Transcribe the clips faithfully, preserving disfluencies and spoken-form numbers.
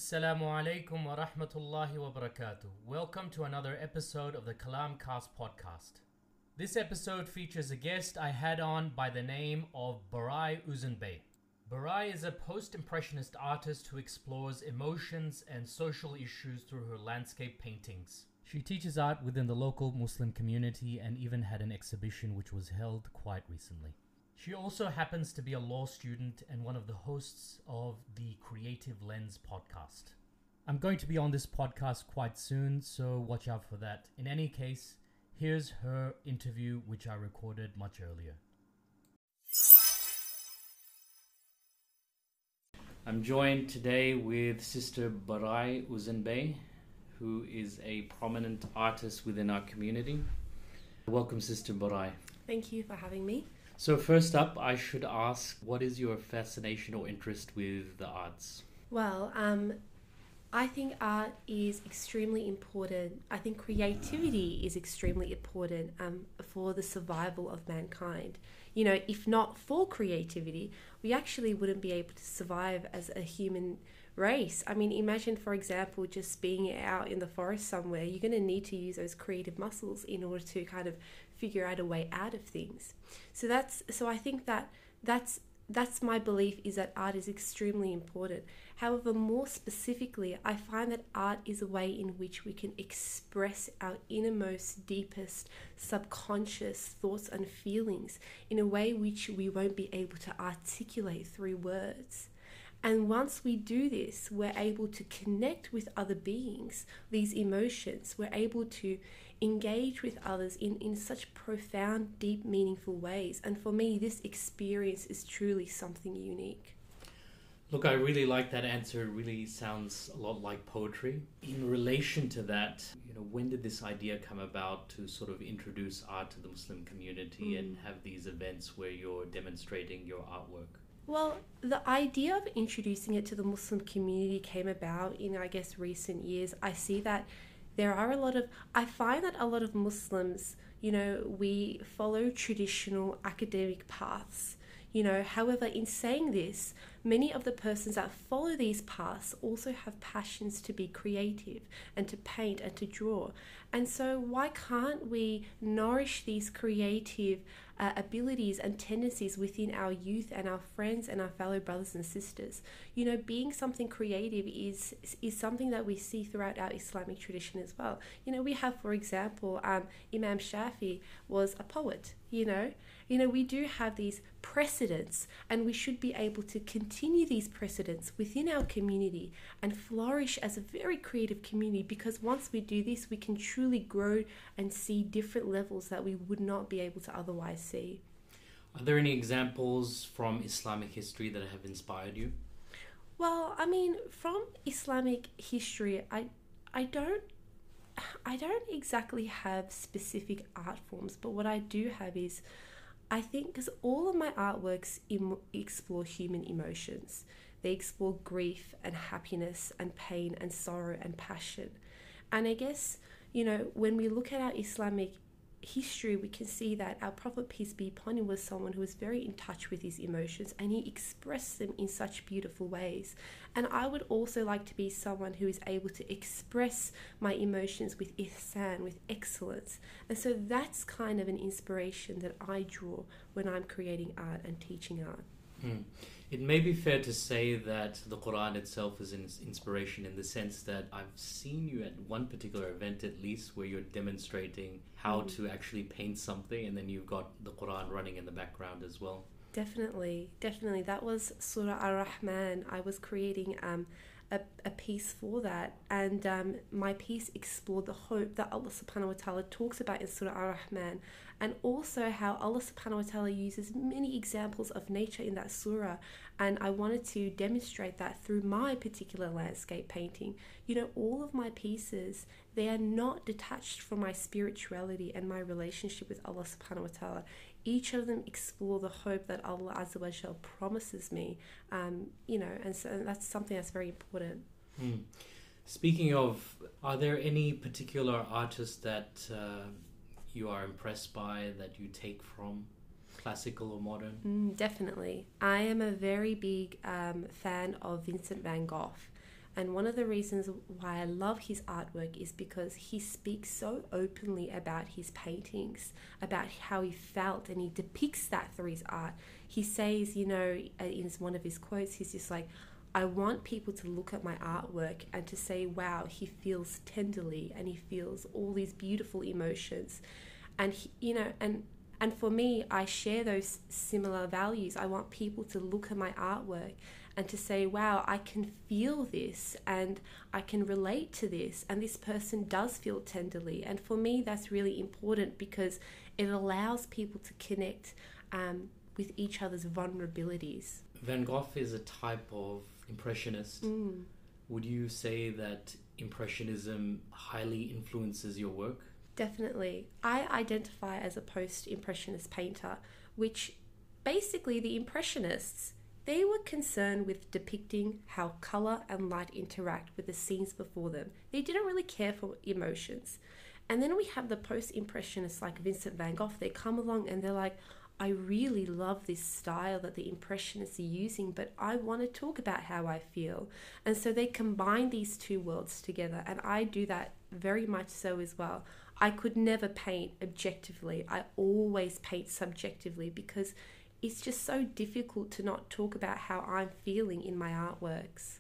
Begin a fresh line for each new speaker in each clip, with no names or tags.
Assalamu alaikum wa rahmatullahi wa barakatuh. Welcome to another episode of the Kalam Cast podcast. This episode features a guest I had on by the name of Barai Uzunbey. Barai is a post-impressionist artist who explores emotions and social issues through her landscape paintings. She teaches art within the local Muslim community and even had an exhibition which was held quite recently. She also happens to be a law student and one of the hosts of the Creative Lens podcast. I'm going to be on this podcast quite soon, so watch out for that. In any case, here's her interview which I recorded much earlier. I'm joined today with Sister Barai Uzunbey, who is a prominent artist within our community. Welcome, Sister Barai.
Thank you for having me.
So first up, I should ask, what is your fascination or interest with the arts?
Well, um, I think art is extremely important. I think creativity is extremely important um, for the survival of mankind. You know, if not for creativity, we actually wouldn't be able to survive as a human race. I mean, imagine, for example, just being out in the forest somewhere. You're going to need to use those creative muscles in order to kind of figure out a way out of things. So that's so I think that that's that's my belief, is that art is extremely important. However, more specifically, I find that art is a way in which we can express our innermost, deepest, subconscious thoughts and feelings in a way which we won't be able to articulate through words. And once we do this, we're able to connect with other beings, these emotions. We're able to engage with others in, in such profound, deep, meaningful ways. And for me, this experience is truly something unique.
Look, I really like that answer. It really sounds a lot like poetry. In relation to that, you know, when did this idea come about to sort of introduce art to the Muslim community mm. and have these events where you're demonstrating your artwork?
Well, the idea of introducing it to the Muslim community came about in, I guess, recent years. I see that there are a lot of, I find that a lot of Muslims, you know, we follow traditional academic paths. You know, however, in saying this, many of the persons that follow these paths also have passions to be creative and to paint and to draw. And so why can't we nourish these creative uh, abilities and tendencies within our youth and our friends and our fellow brothers and sisters? You know, being something creative is is something that we see throughout our Islamic tradition as well. You know, we have, for example, um, Imam Shafi was a poet, you know. You know, we do have these precedents, and we should be able to continue these precedents within our community and flourish as a very creative community, because once we do this, we can truly grow and see different levels that we would not be able to otherwise see.
Are there any examples from Islamic history that have inspired you?
Well, I mean, from Islamic history, I I don't I don't exactly have specific art forms, but what I do have is, I think, because all of my artworks em- explore human emotions. They explore grief and happiness and pain and sorrow and passion. And I guess, you know, when we look at our Islamic history, we can see that our Prophet, peace be upon him, was someone who was very in touch with his emotions, and he expressed them in such beautiful ways. And I would also like to be someone who is able to express my emotions with ihsan, with excellence. And so that's kind of an inspiration that I draw when I'm creating art and teaching art.
Hmm. It may be fair to say that the Quran itself is an inspiration, in the sense that I've seen you at one particular event at least where you're demonstrating how mm. to actually paint something, and then you've got the Quran running in the background as well.
Definitely, definitely. That was Surah Ar-Rahman. I was creating um, a, a piece for that, and um, my piece explored the hope that Allah subhanahu wa ta'ala talks about in Surah Ar-Rahman, and also how Allah subhanahu wa ta'ala uses many examples of nature in that surah. And I wanted to demonstrate that through my particular landscape painting. You know, all of my pieces, they are not detached from my spirituality and my relationship with Allah subhanahu wa ta'ala. Each of them explore the hope that Allah Azza wa Jal promises me, um, you know, and so that's something that's very important.
Hmm. Speaking of, are there any particular artists that uh, you are impressed by, that you take from, classical or modern?
Mm, definitely. I am a very big um, fan of Vincent van Gogh. And one of the reasons why I love his artwork is because he speaks so openly about his paintings, about how he felt, and he depicts that through his art. He says, you know, in one of his quotes, he's just like, I want people to look at my artwork and to say, wow, he feels tenderly and he feels all these beautiful emotions. And, he, you know, and and for me, I share those similar values. I want people to look at my artwork and to say, wow, I can feel this and I can relate to this, and this person does feel tenderly. And for me, that's really important because it allows people to connect um, with each other's vulnerabilities.
Van Gogh is a type of impressionist.
Mm.
Would you say that impressionism highly influences your work?
Definitely. I identify as a post-impressionist painter, which basically the impressionists, they were concerned with depicting how colour and light interact with the scenes before them. They didn't really care for emotions. And then we have the post-impressionists like Vincent van Gogh. They come along and they're like, I really love this style that the Impressionists are using, but I want to talk about how I feel. And so they combine these two worlds together, and I do that very much so as well. I could never paint objectively. I always paint subjectively because it's just so difficult to not talk about how I'm feeling in my artworks.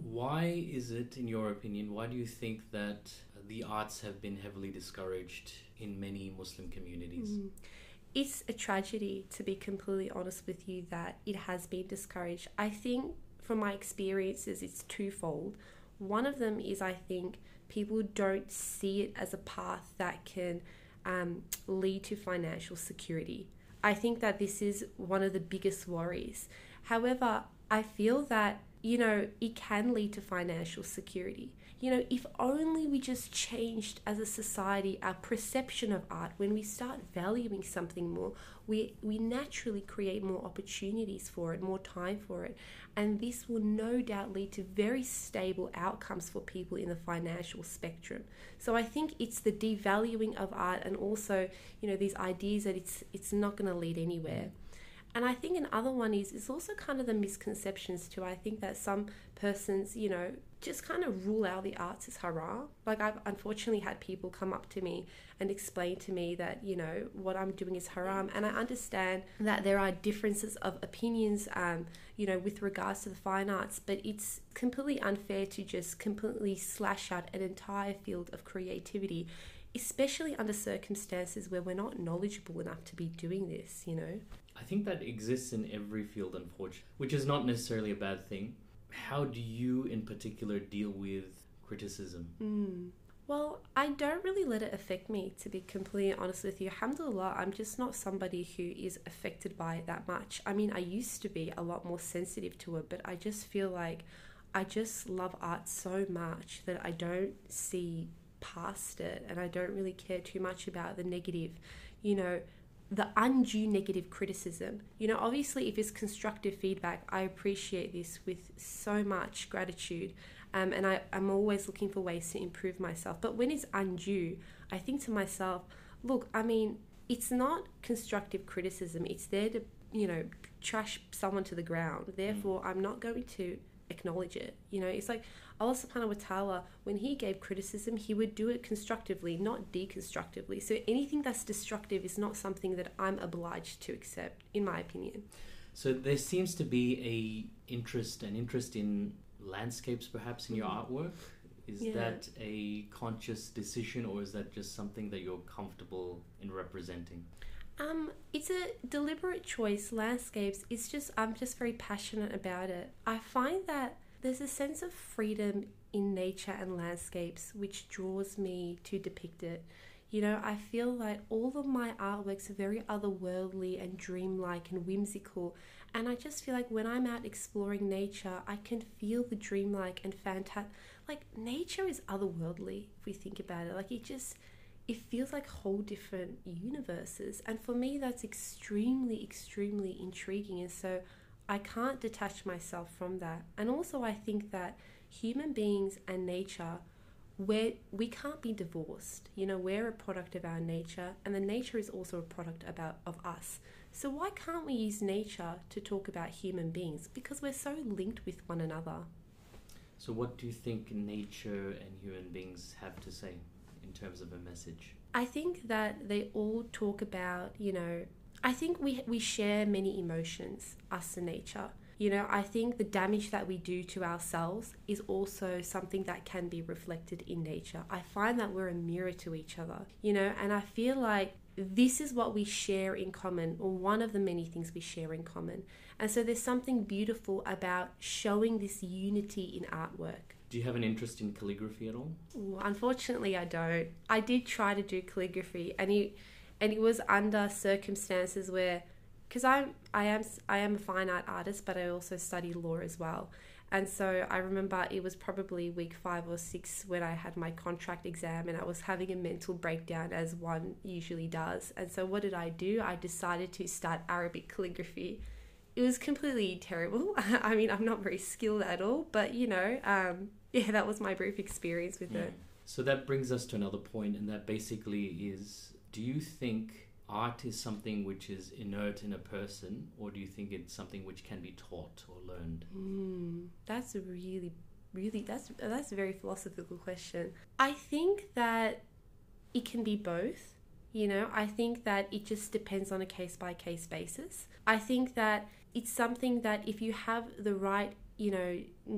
Why is it, in your opinion, why do you think that the arts have been heavily discouraged in many Muslim communities?
Mm. It's a tragedy, to be completely honest with you, that it has been discouraged. I think from my experiences, it's twofold. One of them is I think people don't see it as a path that can um, lead to financial security. I think that this is one of the biggest worries. However, I feel that, you know, it can lead to financial security. You know, if only we just changed as a society our perception of art, when we start valuing something more, we, we naturally create more opportunities for it, more time for it. And this will no doubt lead to very stable outcomes for people in the financial spectrum. So I think it's the devaluing of art and also, you know, these ideas that it's it's not going to lead anywhere. And I think another one is, it's also kind of the misconceptions too. I think that some persons, you know, just kind of rule out the arts as haram. Like I've unfortunately had people come up to me and explain to me that, you know, what I'm doing is haram. And I understand that there are differences of opinions, um, you know, with regards to the fine arts, but it's completely unfair to just completely slash out an entire field of creativity, especially under circumstances where we're not knowledgeable enough to be doing this, you know.
I think that exists in every field, unfortunately, which is not necessarily a bad thing. How do you in particular deal with criticism?
Mm. Well, I don't really let it affect me, to be completely honest with you. Alhamdulillah, I'm just not somebody who is affected by it that much. I mean, I used to be a lot more sensitive to it, but I just feel like I just love art so much that I don't see past it, and I don't really care too much about the negative, you know, the undue negative criticism. You know, obviously if it's constructive feedback, I appreciate this with so much gratitude, um, and I, I'm always looking for ways to improve myself. But when it's undue, I think to myself, look, I mean, it's not constructive criticism. It's there to, you know, trash someone to the ground. Therefore, I'm not going to acknowledge it. You know, it's like Allah subhanahu wa ta'ala, when he gave criticism, he would do it constructively, not deconstructively. So anything that's destructive is not something that I'm obliged to accept, in my opinion.
So there seems to be a interest, an interest in landscapes perhaps in your
Mm-hmm.
artwork. Is
Yeah.
that a conscious decision, or is that just something that you're comfortable in representing?
Um, it's a deliberate choice. Landscapes, it's just, I'm just very passionate about it. I find that there's a sense of freedom in nature and landscapes which draws me to depict it. You know, I feel like all of my artworks are very otherworldly and dreamlike and whimsical. And I just feel like when I'm out exploring nature, I can feel the dreamlike and fantastic. Like, nature is otherworldly, if we think about it. Like, it just, it feels like whole different universes. And for me, that's extremely, extremely intriguing. And so I can't detach myself from that. And also, I think that human beings and nature, where we can't be divorced. You know, we're a product of our nature, and the nature is also a product about of us. So why can't we use nature to talk about human beings? Because we're so linked with one another.
So what do you think nature and human beings have to say in terms of a message?
I think that they all talk about, you know, I think we we share many emotions, us and nature. You know, I think the damage that we do to ourselves is also something that can be reflected in nature. I find that we're a mirror to each other, you know, and I feel like this is what we share in common, or one of the many things we share in common. And so there's something beautiful about showing this unity in artwork.
Do you have an interest in calligraphy at all?
Ooh, unfortunately, I don't. I did try to do calligraphy, and it, and it was under circumstances where, because I'm I am I am a fine art artist, but I also study law as well. And so I remember it was probably week five or six when I had my contract exam, and I was having a mental breakdown, as one usually does. And so what did I do? I decided to start Arabic calligraphy. It was completely terrible. I mean, I'm not very skilled at all, but you know, um, yeah, that was my brief experience with
Yeah.
it.
So that brings us to another point, and that basically is, do you think art is something which is inert in a person, or do you think it's something which can be taught or learned?
Mm, that's a really, really, that's that's a very philosophical question. I think that it can be both. You know, I think that it just depends on a case by case basis. I think that it's something that if you have the right, you know,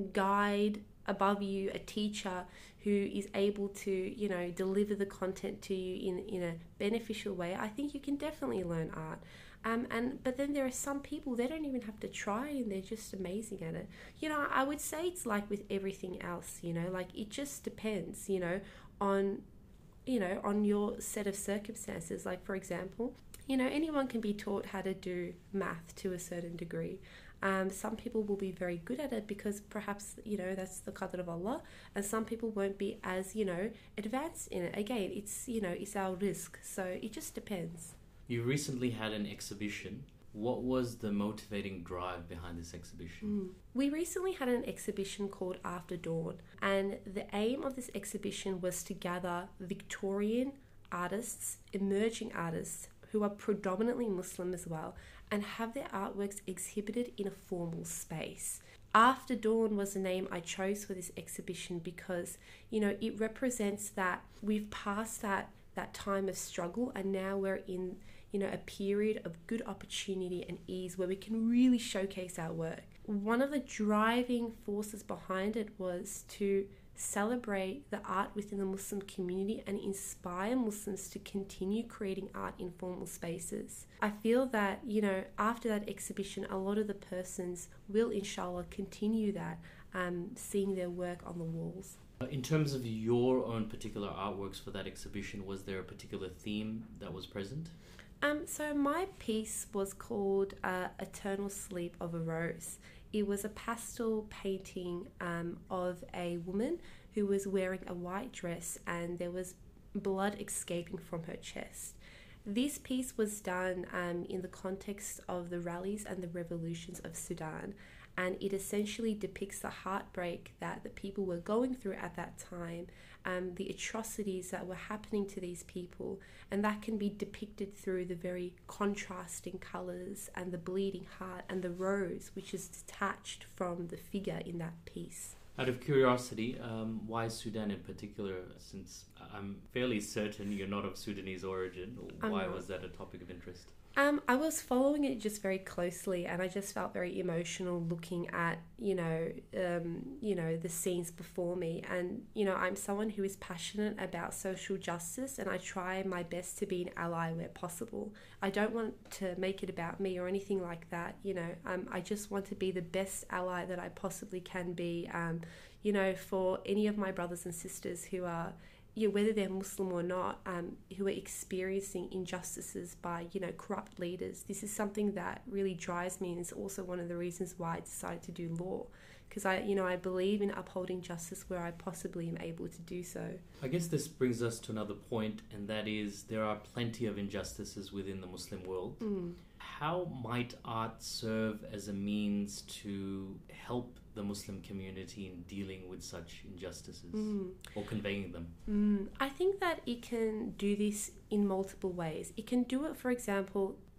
guide above you, a teacher who is able to, you know, deliver the content to you in, in a beneficial way, I think you can definitely learn art. Um, and but then there are some people, they don't even have to try, and they're just amazing at it. You know, I would say it's like with everything else, you know, like it just depends, you know, on, you know, on your set of circumstances. Like, for example, you know, anyone can be taught how to do math to a certain degree. Um, some people will be very good at it because perhaps, you know, that's the qadr of Allah, and some people won't be as, you know, advanced in it. Again, it's, you know, it's our risk. So it just depends.
You recently had an exhibition. What was the motivating drive behind this exhibition?
Mm. We recently had an exhibition called After Dawn, and the aim of this exhibition was to gather Victorian artists, emerging artists who are predominantly Muslim as well, and have their artworks exhibited in a formal space. After Dawn was the name I chose for this exhibition because, you know, it represents that we've passed that that time of struggle, and now we're in, you know, a period of good opportunity and ease where we can really showcase our work. One of the driving forces behind it was to celebrate the art within the Muslim community and inspire Muslims to continue creating art in formal spaces. I feel that, you know, after that exhibition, a lot of the persons will, inshallah, continue that, um, seeing their work on the walls.
In terms of your own particular artworks for that exhibition, was there a particular theme that was present?
Um, so my piece was called uh, Eternal Sleep of a Rose. It was a pastel painting um, of a woman who was wearing a white dress, and there was blood escaping from her chest. This piece was done um, in the context of the rallies and the revolutions of Sudan, and it essentially depicts the heartbreak that the people were going through at that time, um, the atrocities that were happening to these people, and that can be depicted through the very contrasting colours and the bleeding heart and the rose, which is detached from the figure in that piece.
Out of curiosity, um, why Sudan in particular? Since I'm fairly certain you're not of Sudanese origin, why was that a topic of interest?
Um, I was following it just very closely, and I just felt very emotional looking at, you know, um, you know, the scenes before me. And, you know, I'm someone who is passionate about social justice, and I try my best to be an ally where possible. I don't want to make it about me or anything like that, you know. Um, I just want to be the best ally that I possibly can be, um, you know, for any of my brothers and sisters who are, you know, whether they're Muslim or not, um, who are experiencing injustices by, you know, corrupt leaders. This is something that really drives me, and it's also one of the reasons why I decided to do law, because I, you know, I believe in upholding justice where I possibly am able to do so.
I guess this brings us to another point, and that is there are plenty of injustices within the Muslim world.
Mm.
How might art serve as a means to help the Muslim community in dealing with such injustices
Mm.
or conveying them?
Mm. I think that it can do this in multiple ways. It can do it, for example,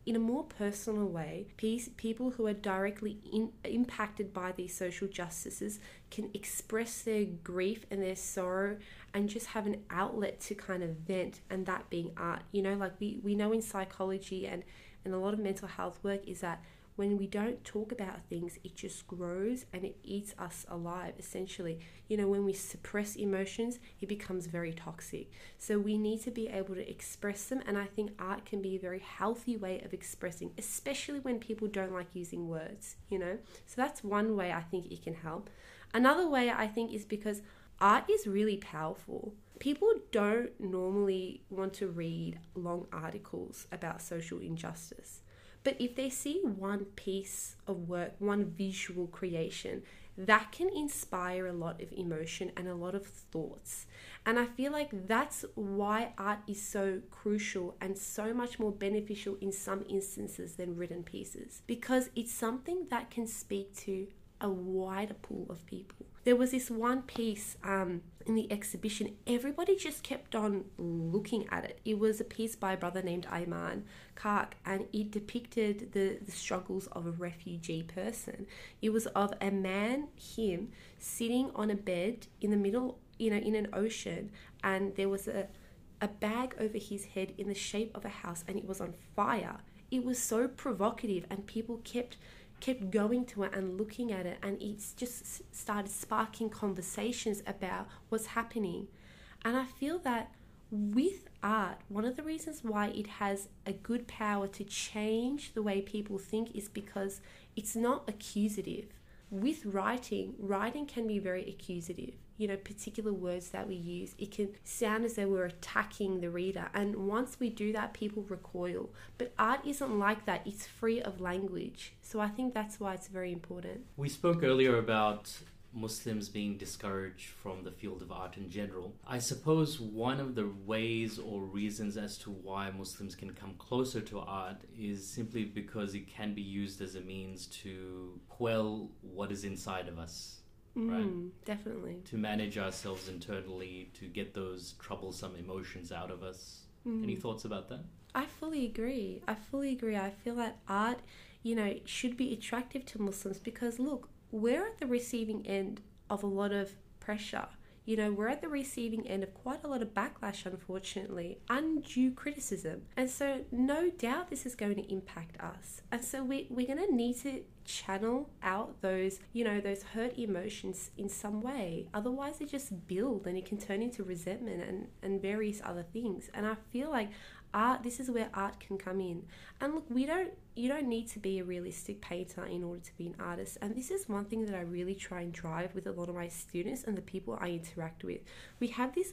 in a more personal way, pe- people who are directly in, impacted by these social justices can express their grief and their sorrow and just have an outlet to kind of vent, and that being art. You know, like we, we know in psychology and, and a lot of mental health work is that when we don't talk about things, it just grows and it eats us alive, essentially. You know, when we suppress emotions, it becomes very toxic. So we need to be able to express them, and I think art can be a very healthy way of expressing, especially when people don't like using words, you know? So that's one way I think it can help. Another way I think is because art is really powerful. People don't normally want to read long articles about social injustice. But if they see one piece of work, one visual creation, that can inspire a lot of emotion and a lot of thoughts. And I feel like that's why art is so crucial and so much more beneficial in some instances than written pieces, because it's something that can speak to a wider pool of people. There was this one piece um, in the exhibition, everybody just kept on looking at it. It was a piece by a brother named Ayman Kark, and it depicted the, the struggles of a refugee person. It was of a man, him, sitting on a bed in the middle, you know, in an ocean, and there was a, a bag over his head in the shape of a house, and it was on fire. It was so provocative, and people kept kept going to it and looking at it, and it's just started sparking conversations about what's happening. And I feel that with art, one of the reasons why it has a good power to change the way people think is because it's not accusative. With writing, writing can be very accusative. You know, particular words that we use, it can sound as though we're attacking the reader. And once we do that, people recoil. But art isn't like that. It's free of language. So I think that's why it's very important.
We spoke earlier about Muslims being discouraged from the field of art in general. I suppose one of the ways or reasons as to why Muslims can come closer to art is simply because it can be used as a means to quell what is inside of us.
Mm,
right?
Definitely.
To manage ourselves internally, to get those troublesome emotions out of us.
Mm.
Any thoughts about that?
I fully agree. I fully agree. I feel that art, you know, should be attractive to Muslims because, look, we're at the receiving end of a lot of pressure. You know, we're at the receiving end of quite a lot of backlash, unfortunately, undue criticism. And so no doubt this is going to impact us. And so we, we're going to need to channel out those, you know, those hurt emotions in some way. Otherwise they just build and it can turn into resentment and, and various other things. And I feel like art, this is where art can come in. And look, we don't, you don't need to be a realistic painter in order to be an artist. And this is one thing that I really try and drive with a lot of my students and the people I interact with. We have this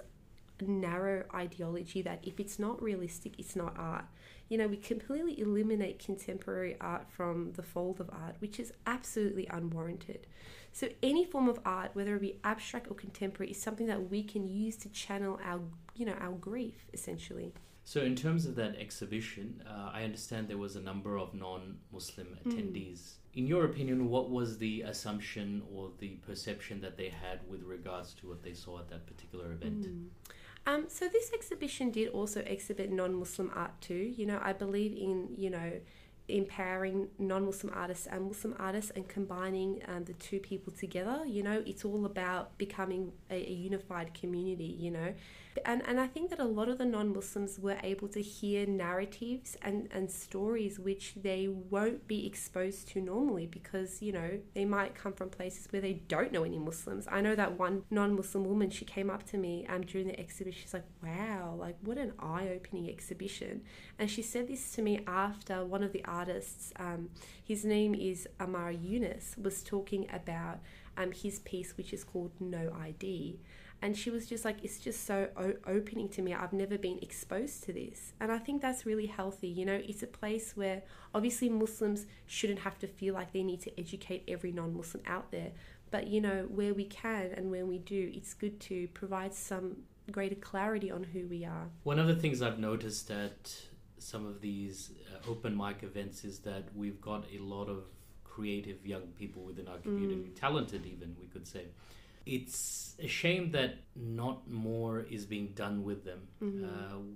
narrow ideology that if it's not realistic, it's not art. You know, we completely eliminate contemporary art from the fold of art, which is absolutely unwarranted. So any form of art, whether it be abstract or contemporary, is something that we can use to channel our, you know, our grief, essentially.
So in terms of that exhibition, uh, I understand there was a number of non-Muslim attendees. Mm. In your opinion, what was the assumption or the perception that they had with regards to what they saw at that particular event?
Mm. Um, so this exhibition did also exhibit non-Muslim art too. You know, I believe in, you know, empowering non-Muslim artists and Muslim artists and combining um, the two people together. You know, it's all about becoming a, a unified community, you know. And and I think that a lot of the non-Muslims were able to hear narratives and, and stories which they won't be exposed to normally because, you know, they might come from places where they don't know any Muslims. I know that one non-Muslim woman, she came up to me um, during the exhibition. She's like, wow, like what an eye-opening exhibition. And she said this to me after one of the artists, um, his name is Amar Yunus, was talking about um, his piece, which is called No I D. And she was just like, it's just so o- opening to me. I've never been exposed to this. And I think that's really healthy. You know, it's a place where obviously Muslims shouldn't have to feel like they need to educate every non-Muslim out there. But, you know, where we can and when we do, it's good to provide some greater clarity on who we are.
One of the things I've noticed at some of these uh, open mic events is that we've got a lot of creative young people within our community, mm. talented even, we could say. It's a shame that not more is being done with them. Mm-hmm. Uh,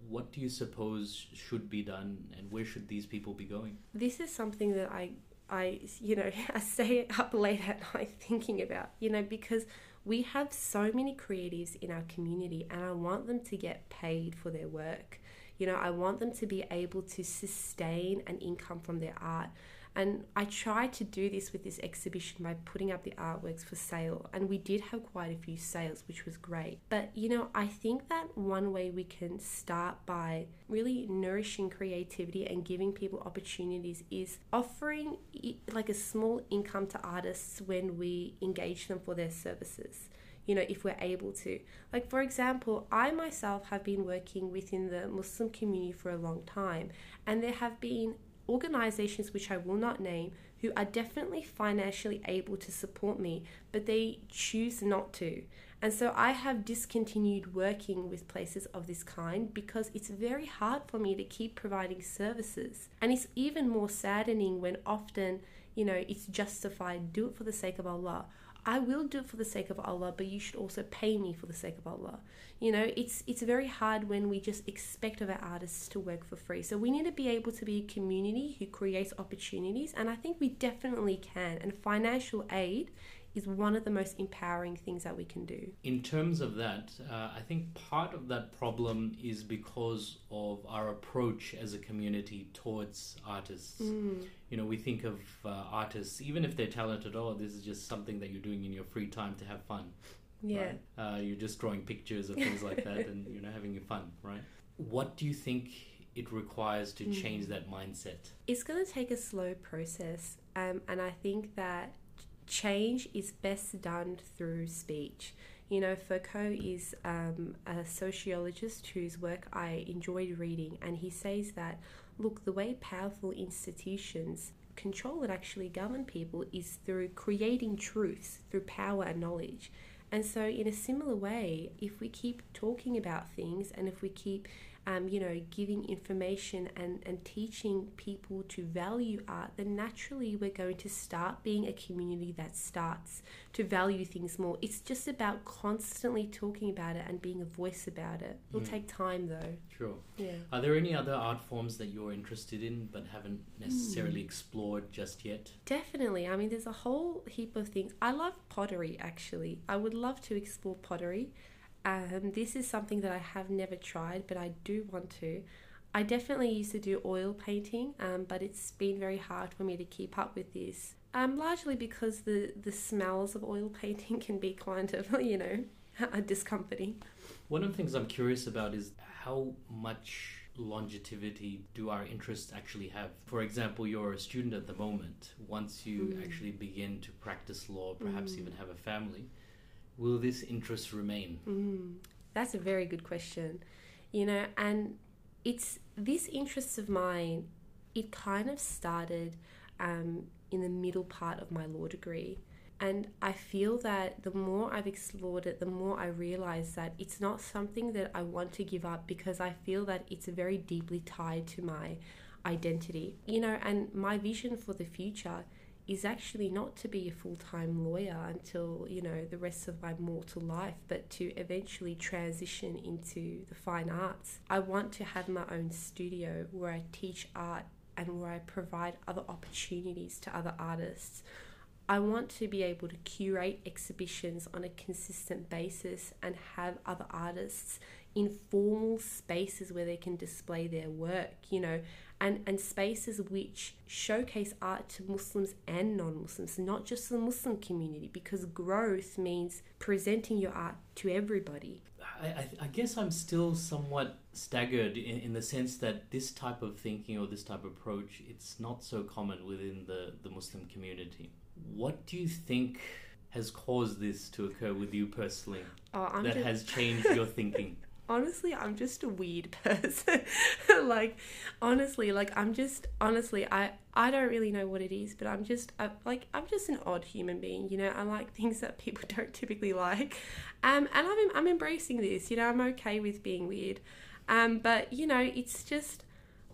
what do you suppose should be done, and where should these people be going?
This is something that I, I, you know, I stay up late at night thinking about, you know, because we have so many creatives in our community, and I want them to get paid for their work. You know, I want them to be able to sustain an income from their art. And I tried to do this with this exhibition by putting up the artworks for sale. And we did have quite a few sales, which was great. But, you know, I think that one way we can start by really nourishing creativity and giving people opportunities is offering like a small income to artists when we engage them for their services. You know, if we're able to. Like, for example, I myself have been working within the Muslim community for a long time, and there have been organizations, which I will not name, who are definitely financially able to support me, but they choose not to. And so I have discontinued working with places of this kind because it's very hard for me to keep providing services. And it's even more saddening when often, you know, it's justified, do it for the sake of Allah. I will do it for the sake of Allah, but you should also pay me for the sake of Allah. You know, it's it's very hard when we just expect of our artists to work for free. So we need to be able to be a community who creates opportunities, and I think we definitely can. And financial aid is one of the most empowering things that we can do.
In terms of that, uh, I think part of that problem is because of our approach as a community towards artists.
Mm.
You know, we think of uh, artists, even if they're talented, oh, this is just something that you're doing in your free time to have fun.
Yeah.
Right? Uh, you're just drawing pictures or things like that and, you know, having your fun, right? What do you think it requires to mm. change that mindset?
It's going to take a slow process. Um, and I think that change is best done through speech. You know, Foucault is um, a sociologist whose work I enjoyed reading, and he says that, look, the way powerful institutions control and actually govern people is through creating truths, through power and knowledge. And so in a similar way, if we keep talking about things and if we keep Um, you know, giving information and, and teaching people to value art, then naturally we're going to start being a community that starts to value things more. It's just about constantly talking about it and being a voice about it. It'll mm. take time though.
Sure.
Yeah.
Are there any other art forms that you're interested in but haven't necessarily mm. explored just yet?
Definitely. I mean, there's a whole heap of things. I love pottery, actually. I would love to explore pottery. Um, this is something that I have never tried, but I do want to. I definitely used to do oil painting, um, but it's been very hard for me to keep up with this. Um, largely because the, the smells of oil painting can be kind of, you know, discomforting.
One of the things I'm curious about is how much longevity do our interests actually have? For example, you're a student at the moment. Once you mm. actually begin to practice law, perhaps mm. even have a family, will this interest remain?
Mm, that's a very good question. You know, and it's this interest of mine, it kind of started um, in the middle part of my law degree. And I feel that the more I've explored it, the more I realize that it's not something that I want to give up because I feel that it's very deeply tied to my identity. You know, and my vision for the future is actually not to be a full-time lawyer until, you know, the rest of my mortal life, but to eventually transition into the fine arts. I want to have my own studio where I teach art and where I provide other opportunities to other artists. I want to be able to curate exhibitions on a consistent basis and have other artists in formal spaces where they can display their work, you know, and, and spaces which showcase art to Muslims and non-Muslims, not just the Muslim community, because growth means presenting your art to everybody.
I, I, I guess I'm still somewhat staggered in, in the sense that this type of thinking or this type of approach, it's not so common within the, the Muslim community. What do you think has caused this to occur with you personally
oh, I'm
that
just...
has changed your thinking?
Honestly, I'm just a weird person. like, honestly, like, I'm just, honestly, I, I don't really know what it is, but I'm just, I, like, I'm just an odd human being, you know? I like things that people don't typically like. Um, and I'm, I'm embracing this, you know? I'm okay with being weird. Um, but, you know, it's just,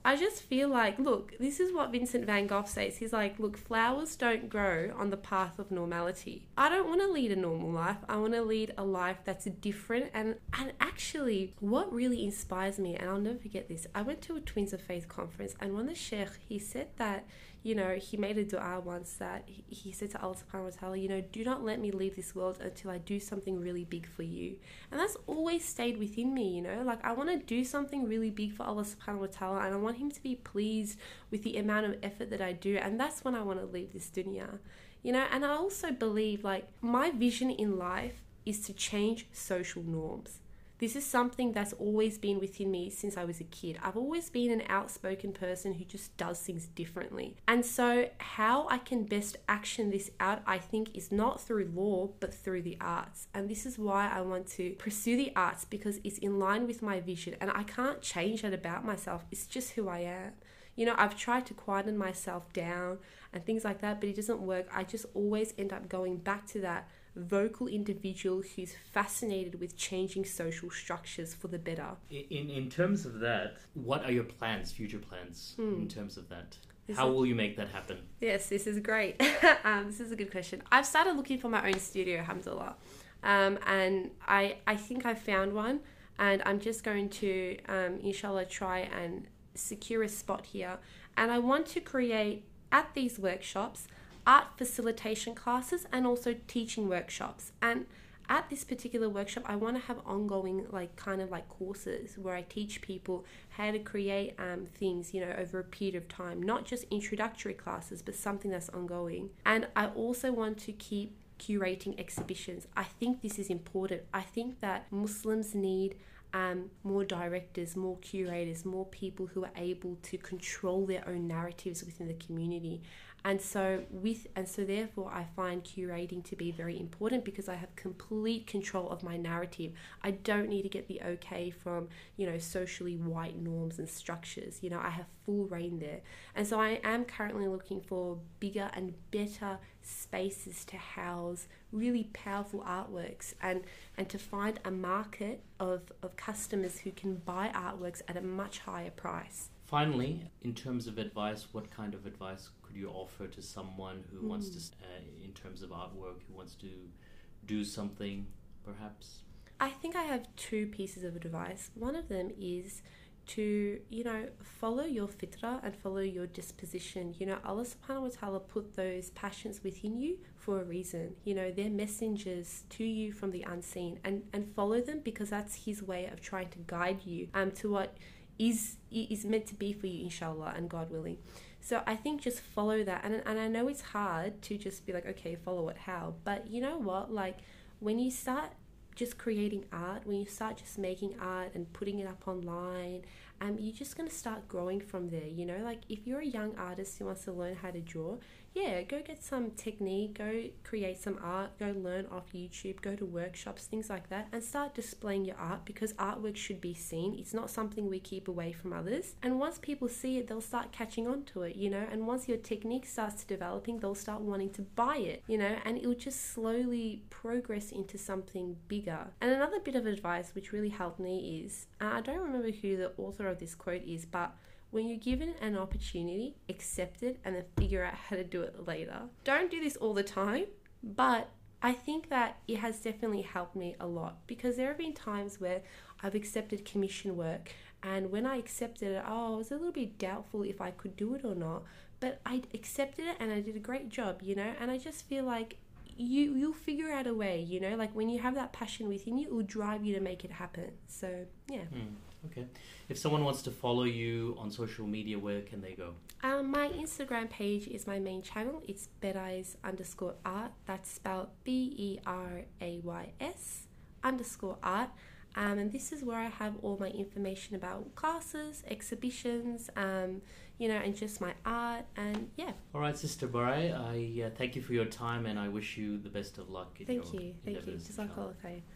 I just feel like, look, this is what Vincent van Gogh says. He's like, look, flowers don't grow on the path of normality. I don't want to lead a normal life. I want to lead a life that's different. And, and actually, what really inspires me, and I'll never forget this, I went to a Twins of Faith conference, and one of the sheikh, he said that, you know, he made a dua once that he, he said to Allah subhanahu wa ta'ala, you know, do not let me leave this world until I do something really big for you. And that's always stayed within me, you know, like I want to do something really big for Allah subhanahu wa ta'ala, and I want him to be pleased with the amount of effort that I do. And that's when I want to leave this dunya, you know. And I also believe, like, my vision in life is to change social norms. This is something that's always been within me since I was a kid. I've always been an outspoken person who just does things differently. And so how I can best action this out, I think, is not through law, but through the arts. And this is why I want to pursue the arts, because it's in line with my vision. And I can't change that about myself. It's just who I am. You know, I've tried to quieten myself down and things like that, but it doesn't work. I just always end up going back to that vocal individual who's fascinated with changing social structures for the better.
In in terms of that, what are your plans, future plans, mm. in terms of that?
This
How
is,
will you make that happen?
Yes, this is great. um, this is a good question. I've started looking for my own studio, alhamdulillah. Um, and I, I think I've found one, and I'm just going to, um, inshallah, try and secure a spot here. And I want to create, at these workshops, art facilitation classes and also teaching workshops. And at this particular workshop, I want to have ongoing, like, kind of like courses where I teach people how to create um, things, you know, over a period of time, not just introductory classes, but something that's ongoing. And I also want to keep curating exhibitions. I think this is important. I think that Muslims need Um, more directors, more curators, more people who are able to control their own narratives within the community. And so with and so therefore I find curating to be very important, because I have complete control of my narrative. I don't need to get the okay from, you know, socially white norms and structures. You know, I have full reign there. And so I am currently looking for bigger and better spaces to house really powerful artworks, and and to find a market of, of customers who can buy artworks at a much higher price.
Finally, in terms of advice, what kind of advice could you offer to someone who mm. wants to, uh, in terms of artwork, who wants to do something, perhaps?
I think I have two pieces of advice. One of them is to, you know, follow your fitrah and follow your disposition. You know, Allah subhanahu wa ta'ala put those passions within you for a reason. You know, they're messengers to you from the unseen, and, and follow them, because that's his way of trying to guide you um, to what is is meant to be for you, inshallah, and God willing. So I think just follow that. And, and I know it's hard to just be like, okay, follow it, how? But you know what? Like, when you start just creating art, when you start just making art and putting it up online, um, you're just going to start growing from there, you know? Like, if you're a young artist who wants to learn how to draw, yeah, go get some technique, go create some art, go learn off YouTube, go to workshops, things like that, and start displaying your art, because artwork should be seen. It's not something we keep away from others. And once people see it, they'll start catching on to it, you know? And once your technique starts developing, they'll start wanting to buy it, you know? And it'll just slowly progress into something bigger. And another bit of advice which really helped me is, uh, I don't remember who the author of this quote is, but when you're given an opportunity, accept it and then figure out how to do it later. Don't do this all the time, but I think that it has definitely helped me a lot, because there have been times where I've accepted commission work, and when I accepted it, oh, I was a little bit doubtful if I could do it or not, but I accepted it and I did a great job, you know? And I just feel like you, you'll figure out a way, you know? Like, when you have that passion within you, it will drive you to make it happen. So, yeah.
Mm. Okay. If someone wants to follow you on social media, where can they go?
Um, my Instagram page is my main channel. It's berays underscore art. That's spelled B E R A Y S underscore art. Um, and this is where I have all my information about classes, exhibitions, um, you know, and just my art, and yeah.
All right, Sister Barai, I uh, thank you for your time, and I wish you the best of luck in
thank
your
you. Thank you. Jazakallah khair.